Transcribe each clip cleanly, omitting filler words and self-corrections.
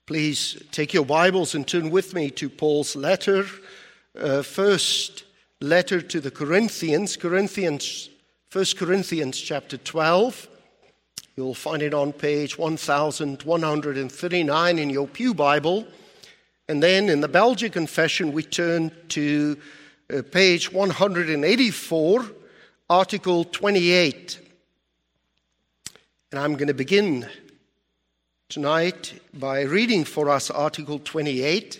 Please take your Bibles and turn with me to Paul's letter, first letter to the Corinthians, 1 Corinthians chapter 12. You'll find it on page 1139 in your pew Bible. And then in the Belgian Confession, we turn to page 184, Article 28. And I'm going to begin tonight by reading for us Article 28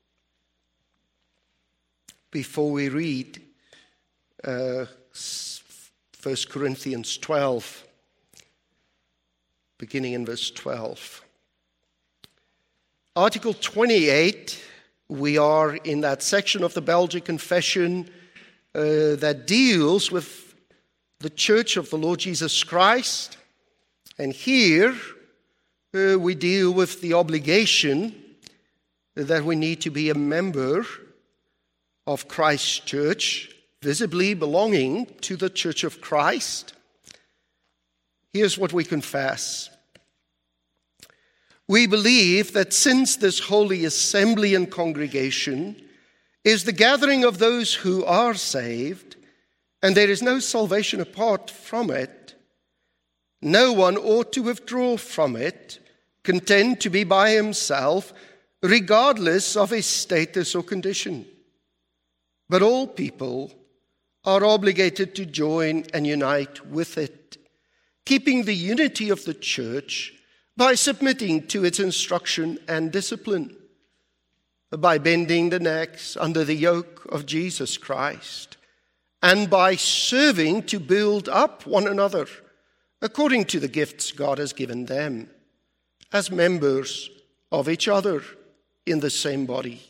before we read 1 Corinthians 12, beginning in verse 12. Article 28, we are in that section of the Belgian Confession that deals with the Church of the Lord Jesus Christ. And here we deal with the obligation that we need to be a member of Christ's church, visibly belonging to the Church of Christ. Here's what we confess. We believe that since this holy assembly and congregation is the gathering of those who are saved, and there is no salvation apart from it, no one ought to withdraw from it, content to be by himself, regardless of his status or condition. But all people are obligated to join and unite with it, keeping the unity of the church by submitting to its instruction and discipline, by bending the necks under the yoke of Jesus Christ, and by serving to build up one another according to the gifts God has given them, as members of each other in the same body.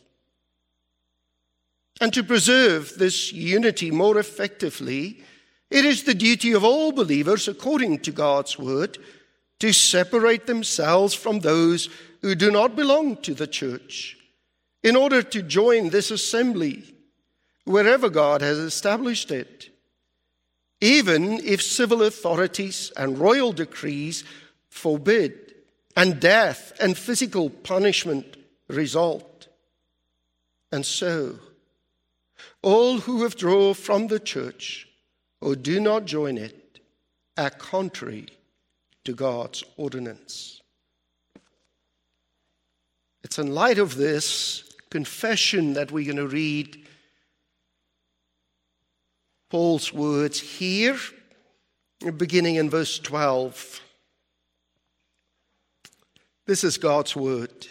And to preserve this unity more effectively, it is the duty of all believers, according to God's word, to separate themselves from those who do not belong to the church, in order to join this assembly wherever God has established it, even if civil authorities and royal decrees forbid, and death and physical punishment result. And so, all who withdraw from the church or do not join it are contrary to God's ordinance. It's in light of this confession that we're going to read Paul's words here, beginning in verse 12. This is God's word.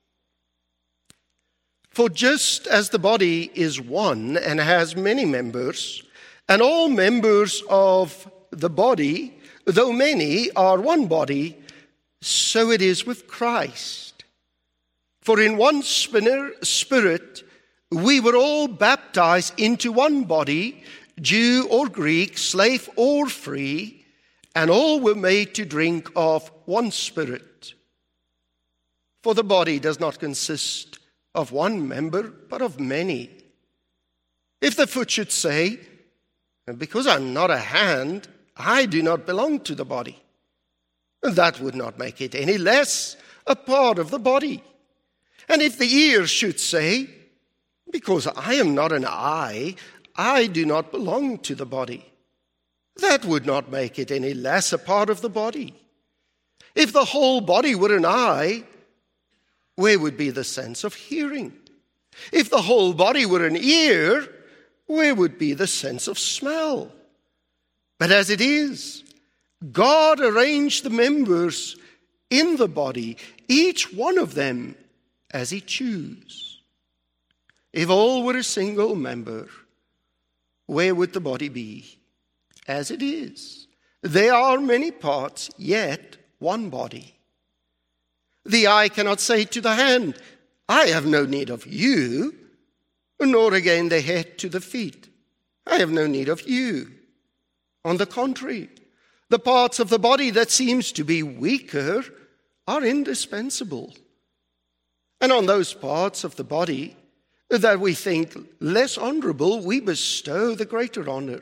For just as the body is one and has many members, and all members of the body, though many, are one body, so it is with Christ. For in one Spirit we were all baptized into one body, Jew or Greek, slave or free, and all were made to drink of one Spirit. For the body does not consist of one member, but of many. If the foot should say, because I'm not a hand, I do not belong to the body, that would not make it any less a part of the body. And if the ear should say, because I am not an eye, I do not belong to the body, that would not make it any less a part of the body. If the whole body were an eye, where would be the sense of hearing? If the whole body were an ear, where would be the sense of smell? But as it is, God arranged the members in the body, each one of them as he chose. If all were a single member, where would the body be? As it is, there are many parts, yet one body. The eye cannot say to the hand, I have no need of you, nor again the head to the feet, I have no need of you. On the contrary, the parts of the body that seems to be weaker are indispensable. And on those parts of the body that we think less honorable, we bestow the greater honor.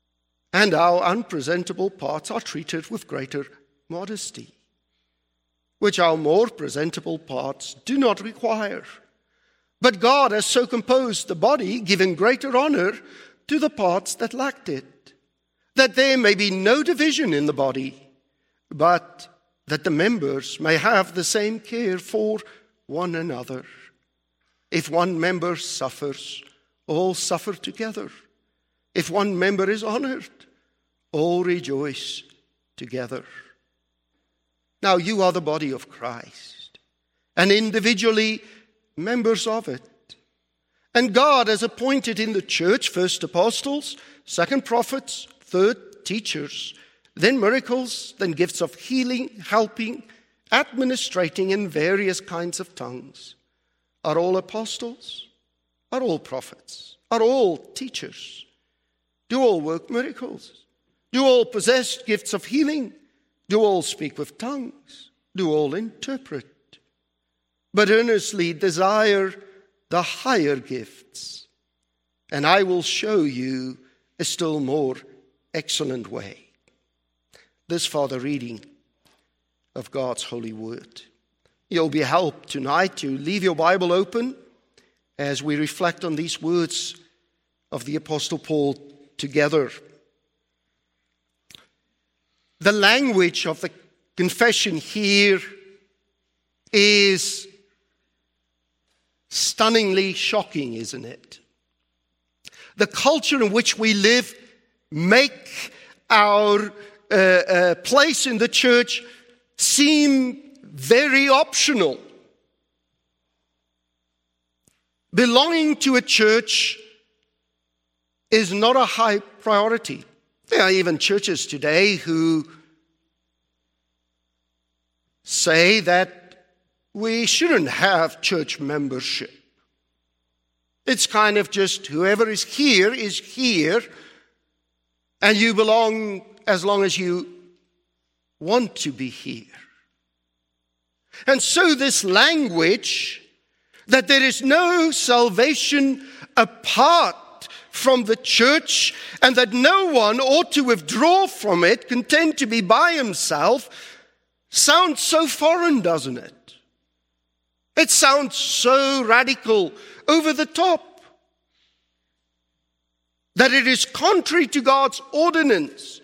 And our unpresentable parts are treated with greater modesty. which our more presentable parts do not require. But God has so composed the body, giving greater honor to the parts that lacked it, that there may be no division in the body, but that the members may have the same care for one another. If one member suffers, all suffer together. If one member is honored, all rejoice together. Now you are the body of Christ, and individually members of it. And God has appointed in the church first apostles, second prophets, third teachers, then miracles, then gifts of healing, helping, administrating in various kinds of tongues. Are all apostles? Are all prophets? Are all teachers? Do all work miracles? Do all possess gifts of healing? Do all speak with tongues? Do all interpret? But earnestly desire the higher gifts, and I will show you a still more excellent way. This for the reading of God's holy word. You'll be helped tonight to leave your Bible open as we reflect on these words of the Apostle Paul together. The language of the confession here is stunningly shocking, isn't it? The culture in which we live make our place in the church seem very optional. Belonging to a church is not a high priority. There are even churches today who say that we shouldn't have church membership. It's kind of just whoever is here, and you belong as long as you want to be here. And so this language that there is no salvation apart from the church and that no one ought to withdraw from it, content to be by himself, sounds so foreign, doesn't it? It sounds so radical, over the top, that it is contrary to God's ordinance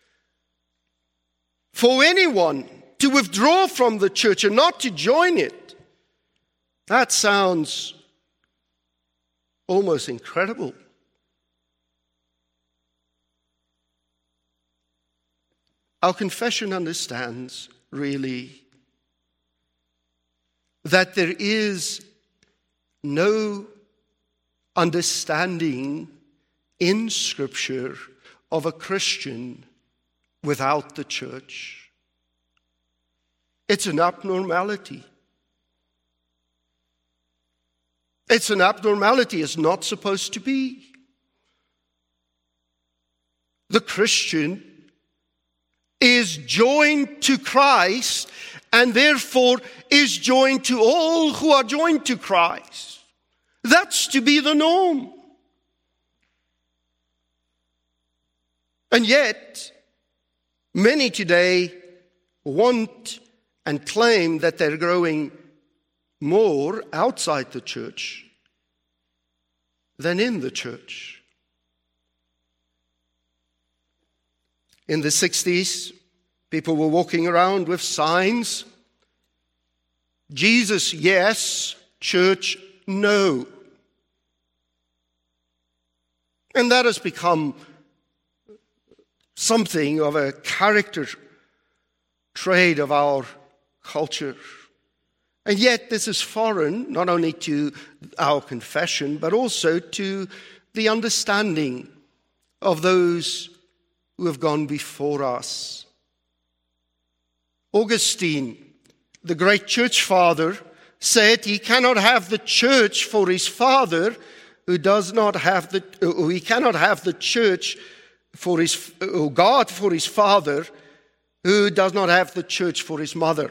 for anyone to withdraw from the church and not to join it. That sounds almost incredible. Our confession understands, really, that there is no understanding in Scripture of a Christian without the church. It's an abnormality. It's an abnormality. It's not supposed to be. The Christian is joined to Christ and therefore is joined to all who are joined to Christ. That's to be the norm. And yet, many today want and claim that they're growing more outside the church than in the church. In the 60s, people were walking around with signs: Jesus, yes; church, no. And that has become something of a character trait of our culture. And yet this is foreign, not only to our confession, but also to the understanding of those who have gone before us. Augustine, the great church father, said he cannot have the church for his father who does not have he cannot have the church for his God for his father who does not have the church for his mother.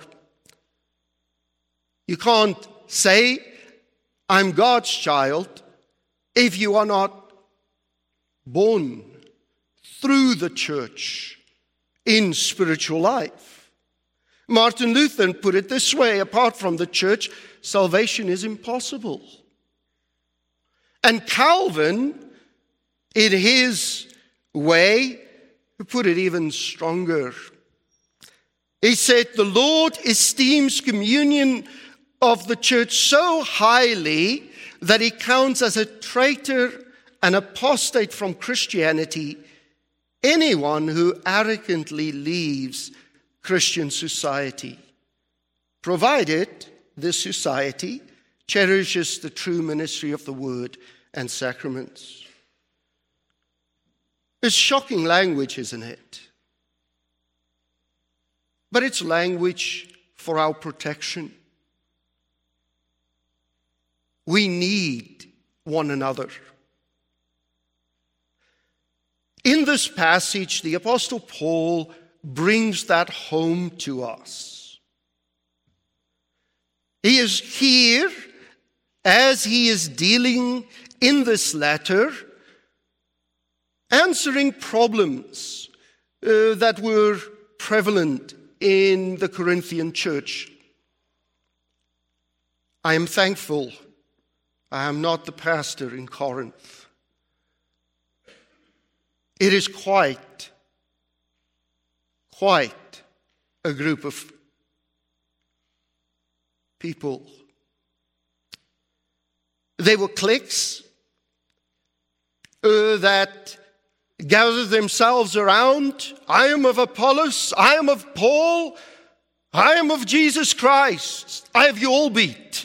You can't say, I'm God's child, if you are not born through the church in spiritual life. Martin Luther put it this way: apart from the church, salvation is impossible. And Calvin, in his way, put it even stronger. He said, the Lord esteems communion of the church so highly that he counts as a traitor and apostate from Christianity anyone who arrogantly leaves Christian society, provided this society cherishes the true ministry of the word and sacraments. It's shocking language, isn't it? But it's language for our protection. We need one another. In this passage, the Apostle Paul brings that home to us. He is here, as he is dealing in this letter, answering problems that were prevalent in the Corinthian church. I am thankful I am not the pastor in Corinth. It is quite a group of people. They were cliques that gathered themselves around. I am of Apollos, I am of Paul, I am of Jesus Christ. I have you all beat.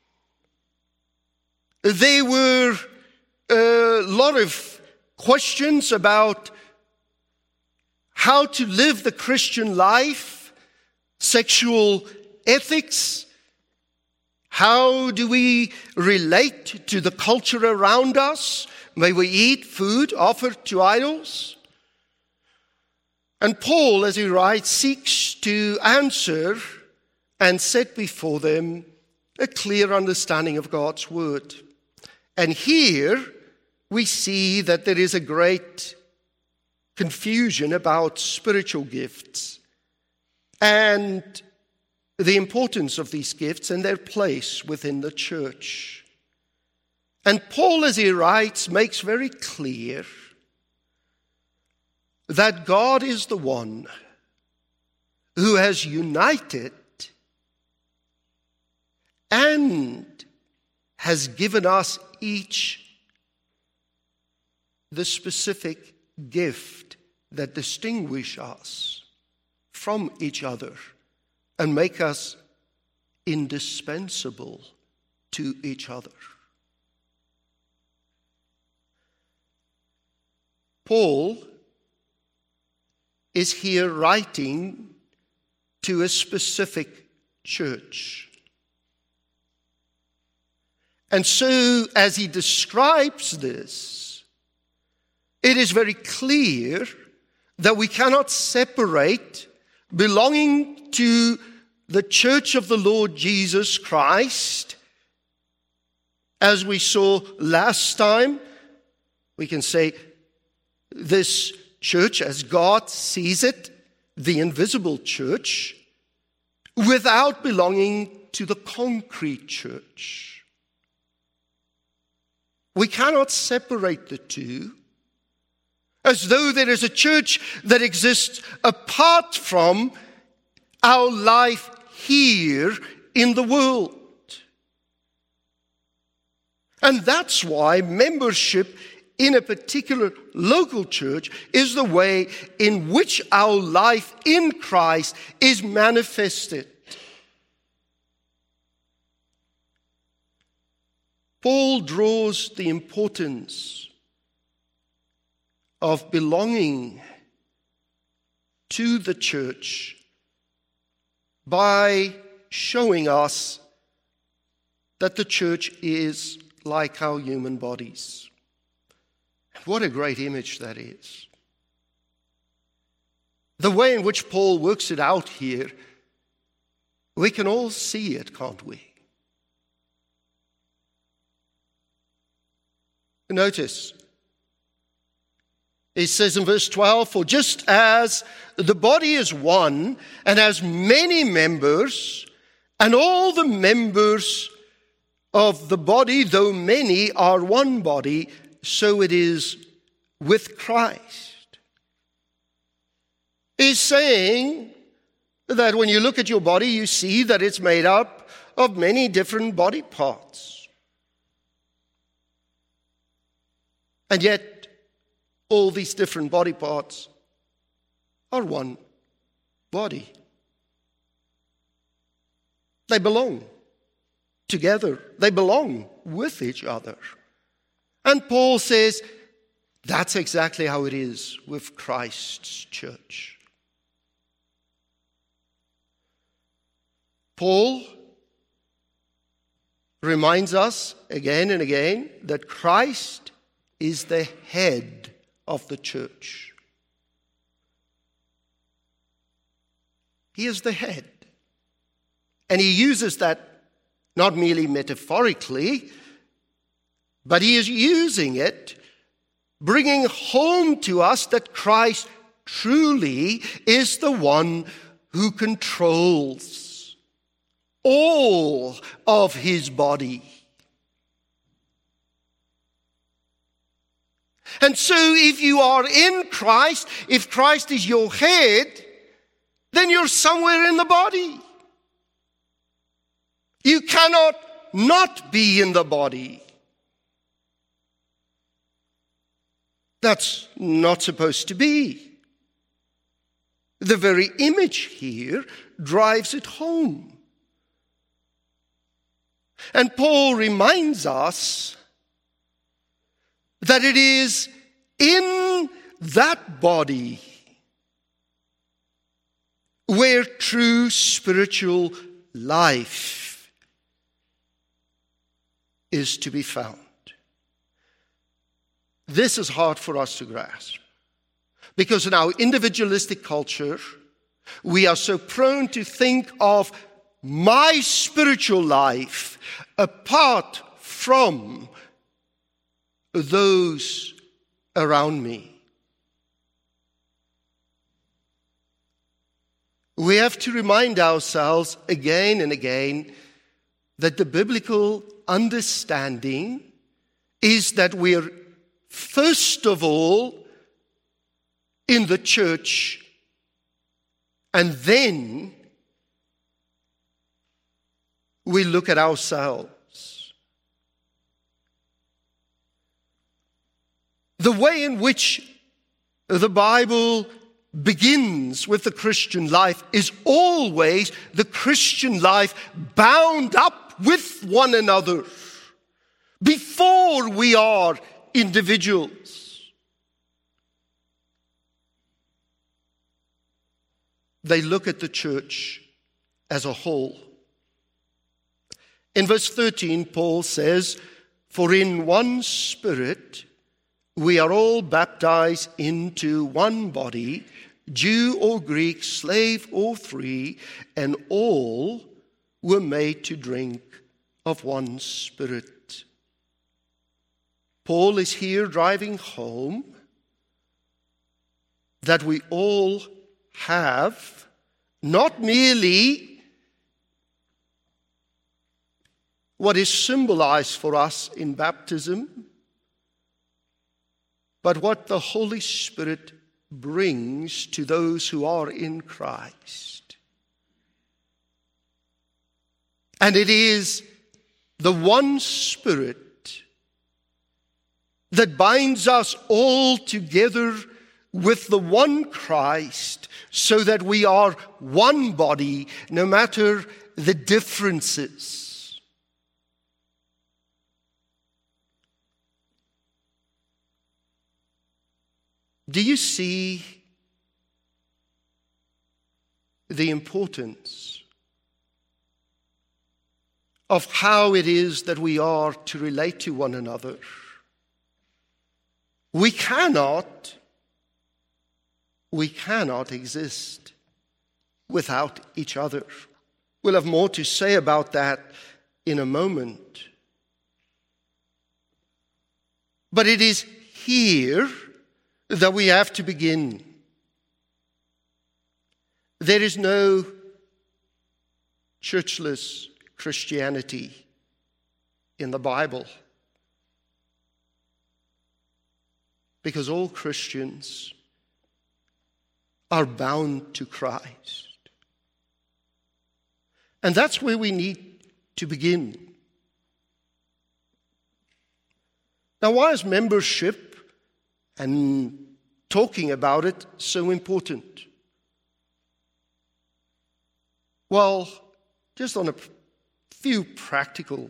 There were a lot of questions about how to live the Christian life, sexual ethics. How do we relate to the culture around us? May we eat food offered to idols? And Paul, as he writes, seeks to answer and set before them a clear understanding of God's word. And here we see that there is a great confusion about spiritual gifts and the importance of these gifts and their place within the church. And Paul, as he writes, makes very clear that God is the one who has united and has given us each the specific gift that distinguishes us from each other and make us indispensable to each other. Paul is here writing to a specific church. And so, as he describes this, it is very clear that we cannot separate belonging to the church of the Lord Jesus Christ. As we saw last time, we can say this church as God sees it, the invisible church, without belonging to the concrete church. We cannot separate the two, as though there is a church that exists apart from our life here in the world. And that's why membership in a particular local church is the way in which our life in Christ is manifested. Paul draws the importance of belonging to the church by showing us that the church is like our human bodies. What a great image that is. The way in which Paul works it out here, we can all see it, can't we? Notice, It says in verse 12, "For just as the body is one and has many members, and all the members of the body, though many, are one body, so it is with Christ." He's saying that when you look at your body, you see that it's made up of many different body parts. And yet, all these different body parts are one body. They belong together. They belong with each other. And Paul says that's exactly how it is with Christ's church. Paul reminds us again and again that Christ is the head of the church. He is the head. And he uses that not merely metaphorically, but he is using it, bringing home to us that Christ truly is the one who controls all of his body. And so if you are in Christ, if Christ is your head, then you're somewhere in the body. You cannot not be in the body. That's not supposed to be. The very image here drives it home. And Paul reminds us that it is in that body where true spiritual life is to be found. This is hard for us to grasp because in our individualistic culture, we are so prone to think of my spiritual life apart from those around me. We have to remind ourselves again and again that the biblical understanding is that we're first of all in the church, and then we look at ourselves. The way in which the Bible begins with the Christian life is always the Christian life bound up with one another before we are individuals. They look at the church as a whole. In verse 13, Paul says, "For in one Spirit we are all baptized into one body, Jew or Greek, slave or free, and all were made to drink of one Spirit." Paul is here driving home that we all have not merely what is symbolized for us in baptism, but what the Holy Spirit brings to those who are in Christ. And it is the one Spirit that binds us all together with the one Christ so that we are one body no matter the differences. Do you see the importance of how it is that we are to relate to one another? We cannot exist without each other. We'll have more to say about that in a moment. But it is here that we have to begin. There is no churchless Christianity in the Bible, because all Christians are bound to Christ. And that's where we need to begin. Now, why is membership and talking about it so important? Well, just on a few practical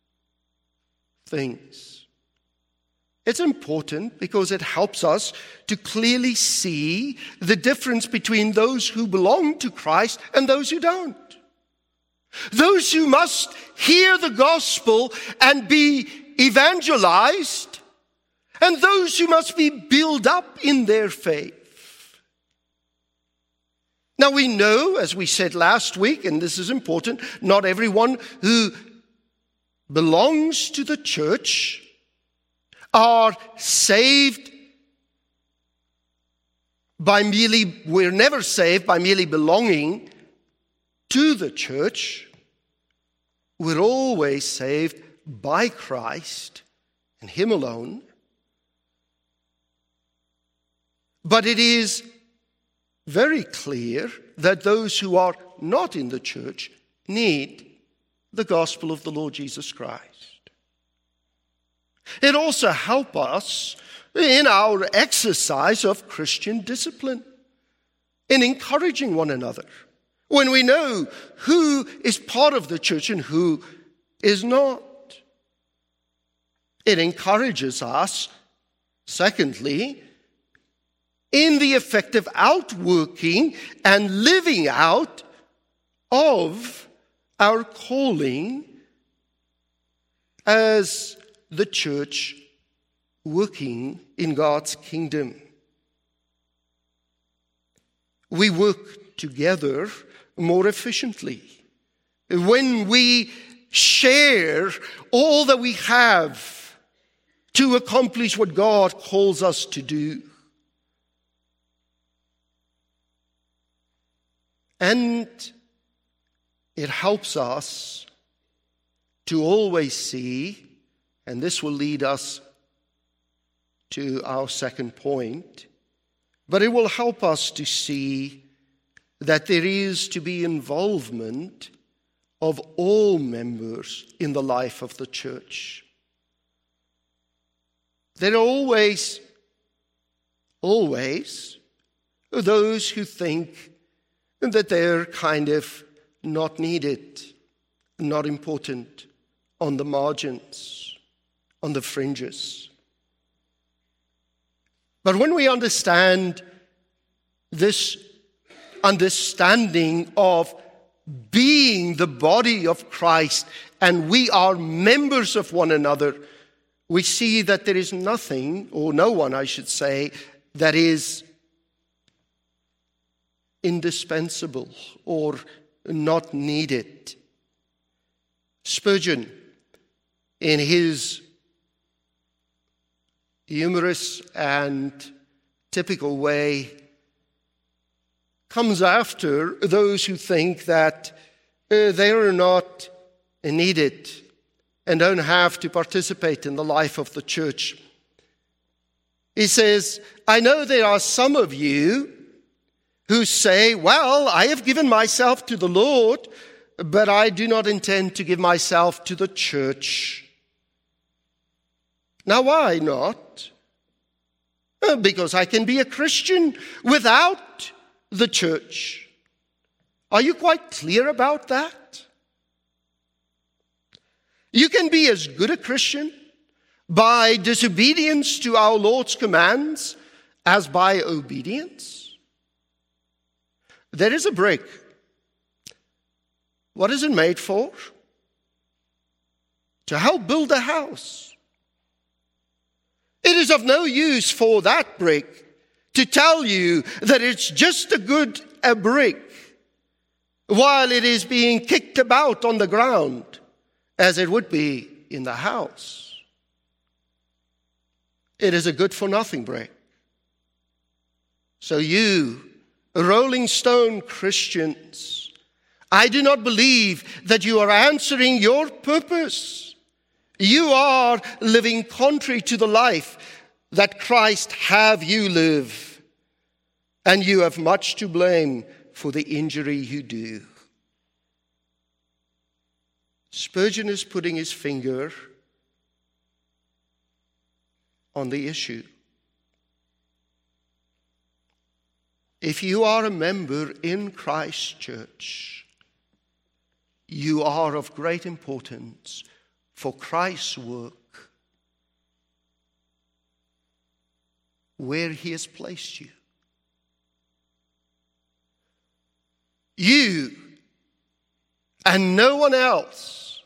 things. It's important because it helps us to clearly see the difference between those who belong to Christ and those who don't. Those who must hear the gospel and be evangelized, and those who must be built up in their faith. Now we know, as we said last week, and this is important, not everyone who belongs to the church are saved by merely, we're never saved by merely belonging to the church. We're always saved by Christ and Him alone. But it is very clear that those who are not in the church need the gospel of the Lord Jesus Christ. It also helps us in our exercise of Christian discipline, in encouraging one another, when we know who is part of the church and who is not. It encourages us, secondly, in the effective outworking and living out of our calling as the church working in God's kingdom. We work together more efficiently when we share all that we have to accomplish what God calls us to do. And it helps us to always see, and this will lead us to our second point, but it will help us to see that there is to be involvement of all members in the life of the church. There are always those who think that they're kind of not needed, not important, on the margins, on the fringes. But when we understand this understanding of being the body of Christ and we are members of one another, we see that there is nothing, or no one, I should say, that is indispensable or not needed. Spurgeon, in his humorous and typical way, comes after those who think that they are not needed and don't have to participate in the life of the church. He says, I know there are some of you who say, well, I have given myself to the Lord, but I do not intend to give myself to the church. Now, why not? Because I can be a Christian without the church. Are you quite clear about that? You can be as good a Christian by disobedience to our Lord's commands as by obedience. There is a brick. What is it made for? To help build a house. It is of no use for that brick to tell you that it's just a brick while it is being kicked about on the ground as it would be in the house. It is a good-for-nothing brick. So you, Rolling Stone Christians, I do not believe that you are answering your purpose. You are living contrary to the life that Christ have you live, and you have much to blame for the injury you do. Spurgeon is putting his finger on the issue. If you are a member in Christ's church, you are of great importance for Christ's work where he has placed you. You and no one else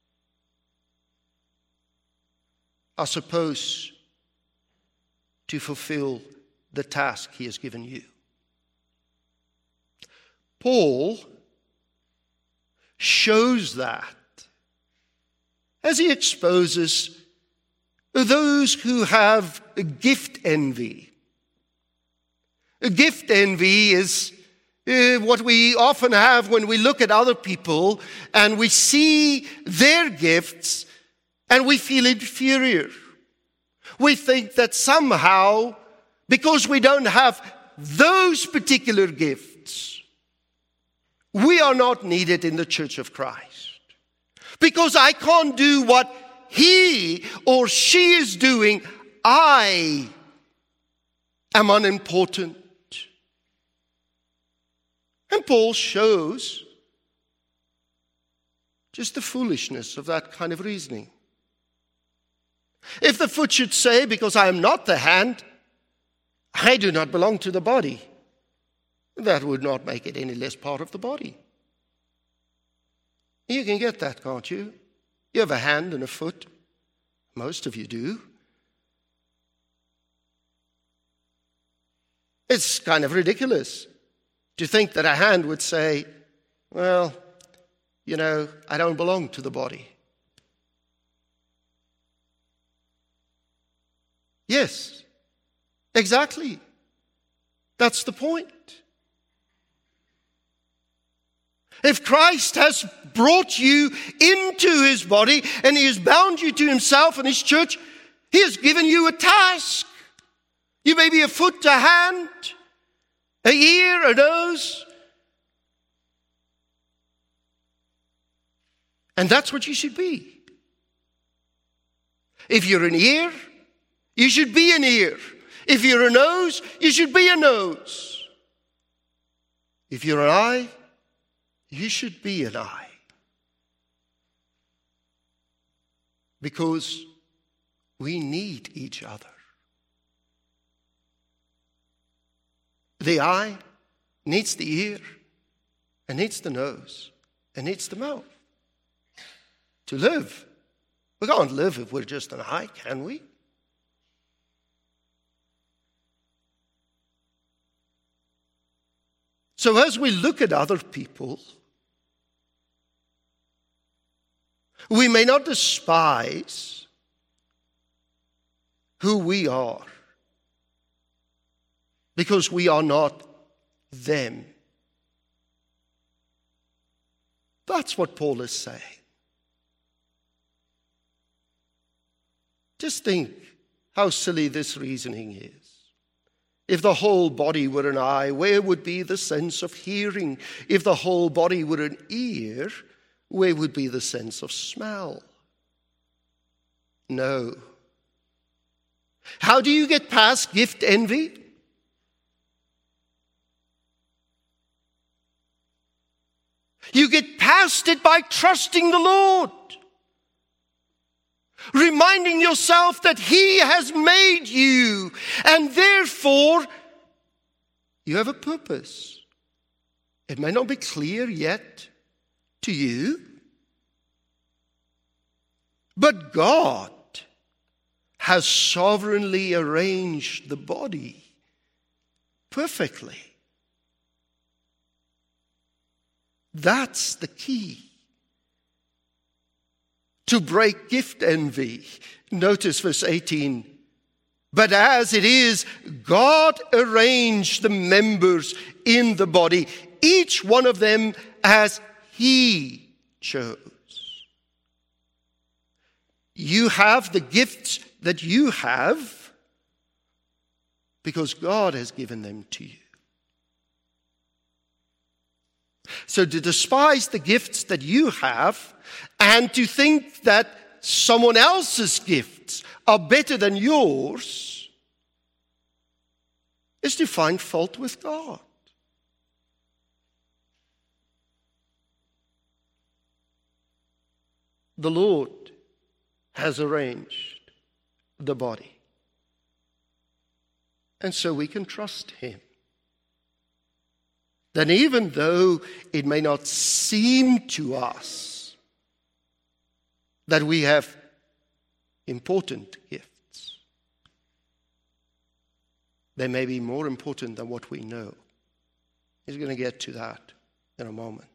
are supposed to fulfill the task he has given you. Paul shows that as he exposes those who have a gift envy. A gift envy is what we often have when we look at other people and we see their gifts and we feel inferior. We think that somehow, because we don't have those particular gifts, we are not needed in the church of Christ. Because I can't do what he or she is doing, I am unimportant. And Paul shows just the foolishness of that kind of reasoning. If the foot should say, because I am not the hand, I do not belong to the body, that would not make it any less part of the body. You can get that, can't you? You have a hand and a foot. Most of you do. It's kind of ridiculous to think that a hand would say, well, you know, I don't belong to the body. Yes, exactly. That's the point. If Christ has brought you into his body and he has bound you to himself and his church, he has given you a task. You may be a foot, a hand, a ear, a nose. And that's what you should be. If you're an ear, you should be an ear. If you're a nose, you should be a nose. If you're an eye, you should be an eye. Because we need each other. The eye needs the ear, and needs the nose, and needs the mouth. To live. We can't live if we're just an eye, can we? So as we look at other people, we may not despise who we are, because we are not them. That's what Paul is saying. Just think how silly this reasoning is. If the whole body were an eye, where would be the sense of hearing? If the whole body were an ear, where would be the sense of smell? No. How do you get past gift envy? You get past it by trusting the Lord. Reminding yourself that he has made you, and therefore you have a purpose. It may not be clear yet to you, but God has sovereignly arranged the body perfectly. That's the key. To break gift envy. Notice verse 18. But as it is, God arranged the members in the body, each one of them as He chose. You have the gifts that you have because God has given them to you. So to despise the gifts that you have and to think that someone else's gifts are better than yours is to find fault with God. The Lord has arranged the body. And so we can trust Him. That even though it may not seem to us that we have important gifts, they may be more important than what we know. He's going to get to that in a moment.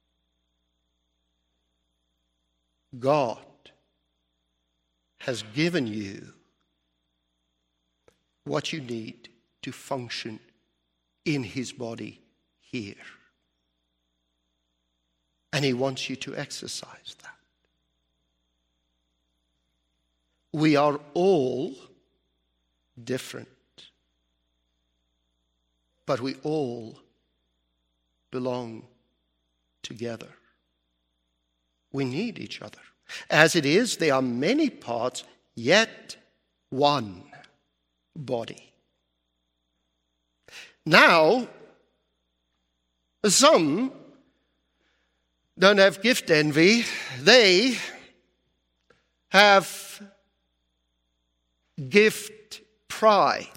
God has given you what you need to function in His body here. And He wants you to exercise that. We are all different, but we all belong together. We need each other. As it is, there are many parts, yet one body. Now, some don't have gift envy. They have gift pride.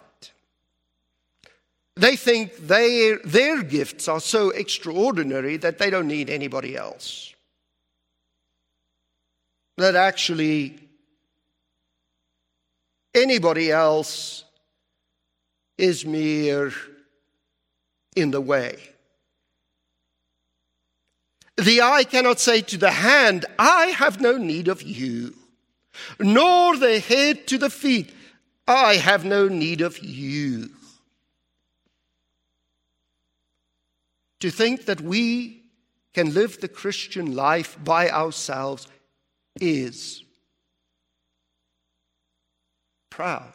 They think their gifts are so extraordinary that they don't need anybody else. That actually anybody else is mere in the way. The eye cannot say to the hand, I have no need of you, nor the head to the feet, I have no need of you. To think that we can live the Christian life by ourselves is proud.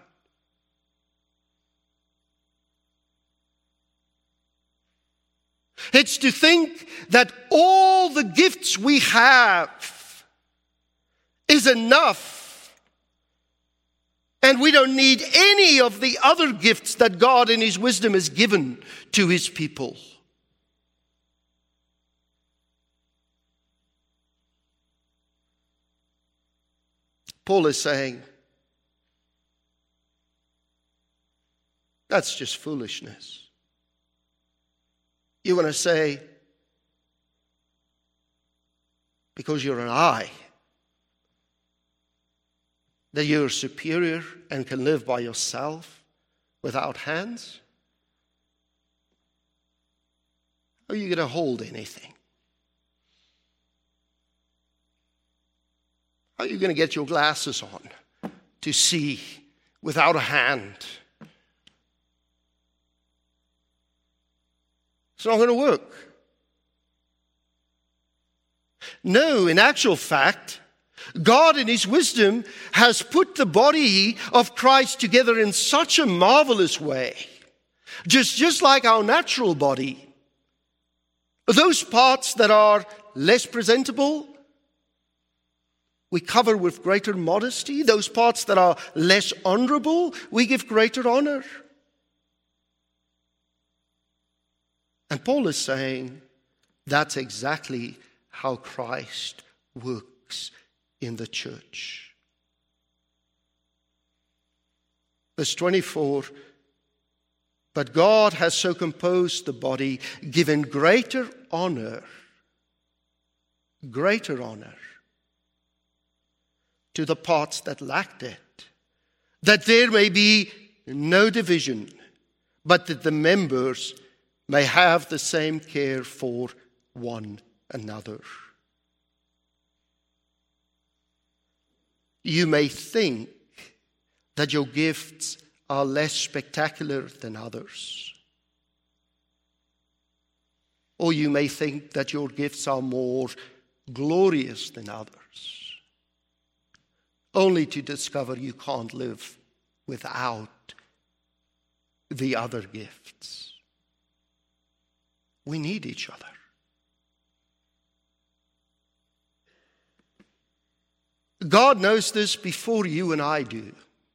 It's to think that all the gifts we have is enough, and we don't need any of the other gifts that God in His wisdom has given to His people. Paul is saying, that's just foolishness. You want to say, because you're an eye, that you're superior and can live by yourself without hands? How are you going to hold anything? How are you going to get your glasses on to see without a hand? It's not going to work. No, in actual fact, God in His wisdom has put the body of Christ together in such a marvelous way. Just like our natural body. Those parts that are less presentable, we cover with greater modesty. Those parts that are less honorable, we give greater honor. And Paul is saying that's exactly how Christ works in the church. Verse 24, but God has so composed the body, given greater honor to the parts that lacked it, that there may be no division, but that the members may have the same care for one another. You may think that your gifts are less spectacular than others. Or you may think that your gifts are more glorious than others, only to discover you can't live without the other gifts. We need each other. God knows this before you and I do.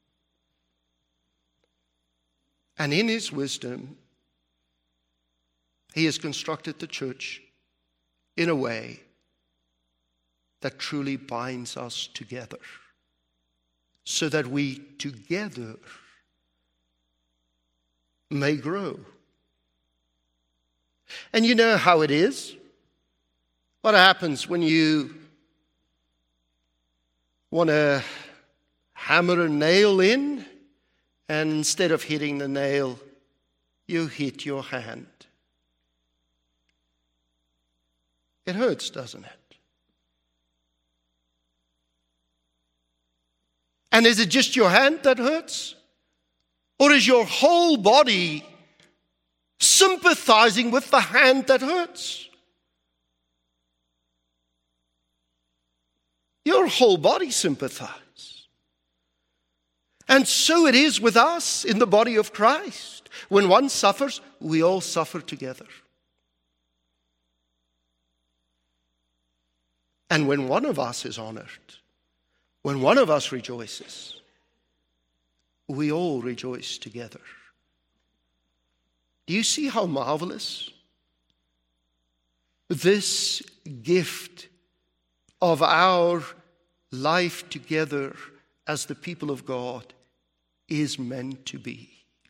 And in His wisdom, He has constructed the church in a way that truly binds us together, so that we together may grow. And you know how it is. What happens when you want to hammer a nail in, and instead of hitting the nail, you hit your hand? It hurts, doesn't it? And is it just your hand that hurts? Or is your whole body sympathizing with the hand that hurts? Your whole body sympathizes. And so it is with us in the body of Christ. When one suffers, we all suffer together. And when one of us is honored, when one of us rejoices, we all rejoice together. Do you see how marvelous this gift of our life together as the people of God is meant to be?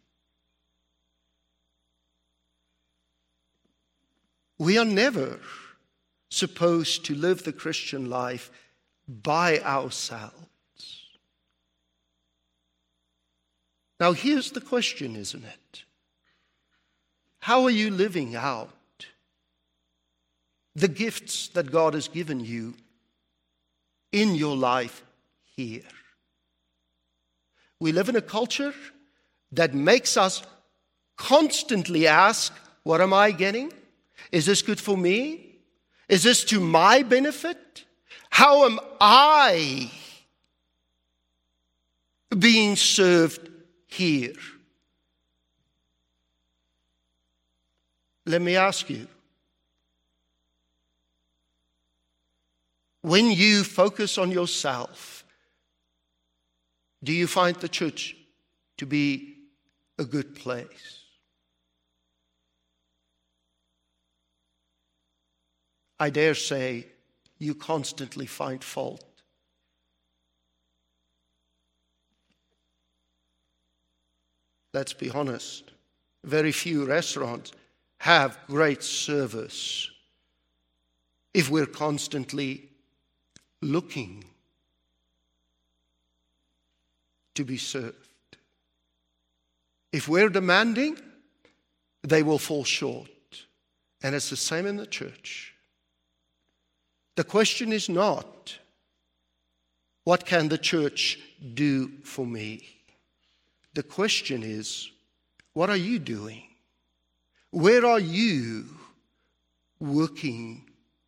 We are never supposed to live the Christian life by ourselves. Now, here's the question, isn't it? How are you living out the gifts that God has given you in your life here? We live in a culture that makes us constantly ask, what am I getting? Is this good for me? Is this to my benefit? How am I being served here? Let me ask you, when you focus on yourself, do you find the church to be a good place? I dare say you constantly find fault. Let's be honest. Very few restaurants have great service if we're constantly looking to be served. If we're demanding, they will fall short. And it's the same in the church. The question is not, what can the church do for me? The question is, what are you doing? Where are you working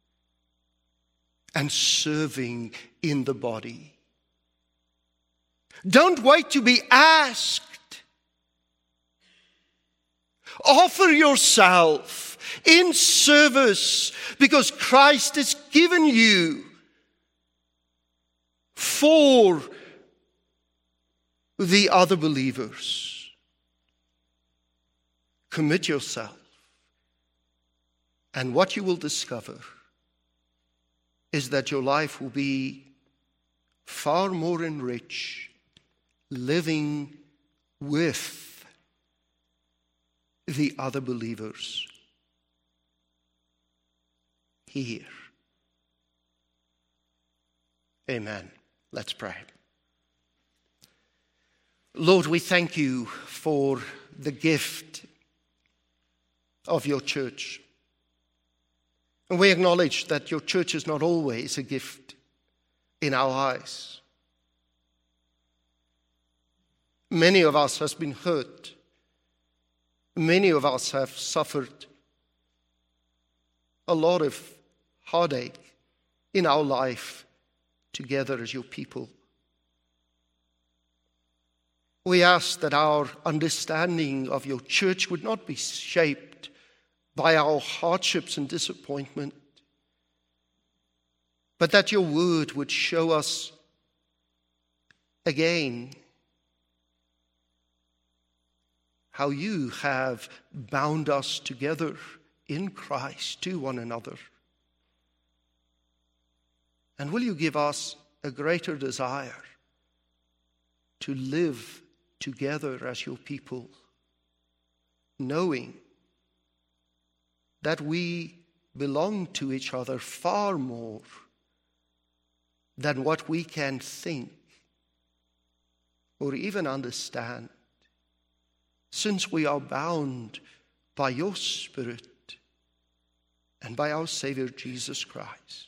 and serving in the body? Don't wait to be asked. Offer yourself in service, because Christ has given you for the other believers. Commit yourself, and what you will discover is that your life will be far more enriched living with the other believers here. Amen. Let's pray. Lord, we thank you for the gift of your church. And we acknowledge that your church is not always a gift in our eyes. Many of us has been hurt. Many of us have suffered a lot of heartache in our life together as your people. We ask that our understanding of your church would not be shaped by our hardships and disappointment, but that your word would show us again how you have bound us together in Christ to one another. And will you give us a greater desire to live together as your people, knowing that we belong to each other far more than what we can think or even understand, since we are bound by your Spirit and by our Savior Jesus Christ.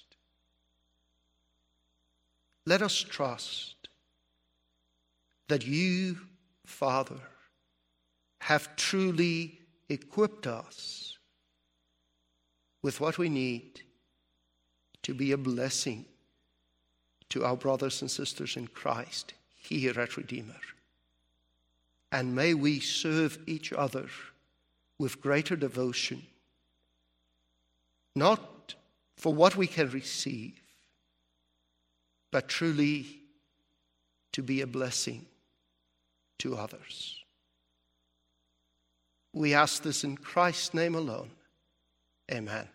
Let us trust that you, Father, have truly equipped us with what we need to be a blessing to our brothers and sisters in Christ here at Redeemer. And may we serve each other with greater devotion, not for what we can receive, but truly to be a blessing to others. We ask this in Christ's name alone. Amen.